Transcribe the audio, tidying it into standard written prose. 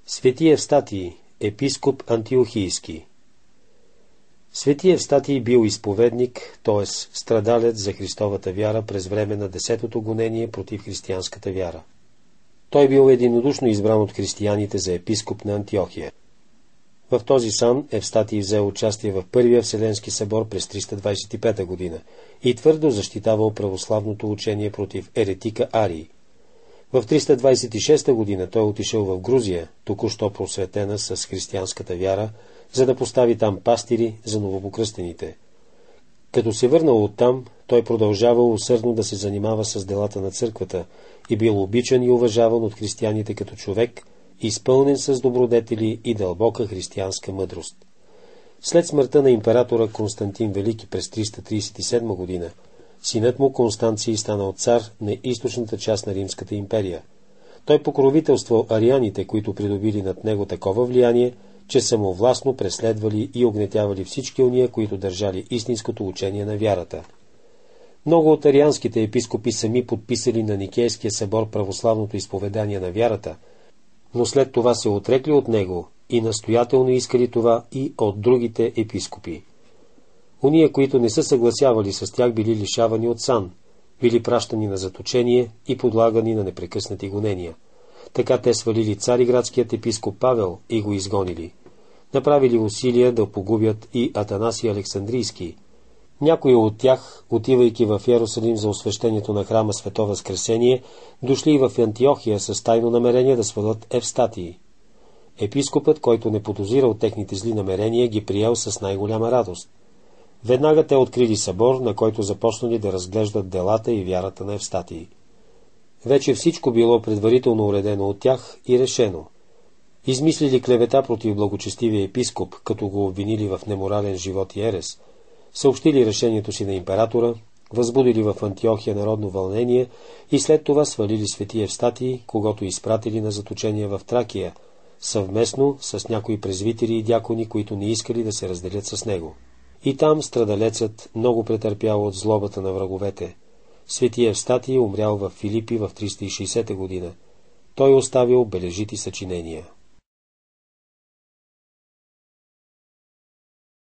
Свети Евстатий, епископ антиохийски. Свети Евстатий бил изповедник, т.е. страдалец за Христовата вяра през време на 10-то гонение против християнската вяра. Той бил единодушно избран от християните за епископ на Антиохия. В този сан Евстатий взел участие в Първия Вселенски събор през 325 година и твърдо защитавал православното учение против еретика Арий. В 326 година той отишъл в Грузия, току-що просветена с християнската вяра, за да постави там пастири за новопокръстените. Като се върнал оттам, той продължавал усърдно да се занимава с делата на църквата и бил обичан и уважаван от християните като човек, изпълнен с добродетели и дълбока християнска мъдрост. След смъртта на императора Константин Велики през 337 година, синът му Констанций станал цар на източната част на Римската империя. Той покровителствал арианите, които придобили над него такова влияние, че самовластно преследвали и огнетявали всички ония, които държали истинското учение на вярата. Много от арианските епископи сами подписали на Никейския събор православното изповедание на вярата, но след това се отрекли от него и настоятелно искали това и от другите епископи. Уния, които не са съгласявали с тях, били лишавани от сан, били пращани на заточение и подлагани на непрекъснати гонения. Така те свалили цариградският епископ Павел и го изгонили. Направили усилия да погубят и Атанасий Александрийски. Някои от тях, отивайки в Йерусалим за освещението на храма Свето Възкресение, дошли и в Антиохия с тайно намерение да свалят Евстатий. Епископът, който не подозирал техните зли намерения, ги приел с най-голяма радост. Веднага те открили събор, на който започнали да разглеждат делата и вярата на Евстатий. Вече всичко било предварително уредено от тях и решено. Измислили клевета против благочестивия епископ, като го обвинили в неморален живот и ерес, съобщили решението си на императора, възбудили в Антиохия народно вълнение и след това свалили свети Евстатий, когото изпратили на заточение в Тракия, съвместно с някои презвитери и дякони, които не искали да се разделят с него. И там страдалецът много претърпял от злобата на враговете. Свети Евстатий умрял в Филипи в 360 година. Той оставил бележити съчинения.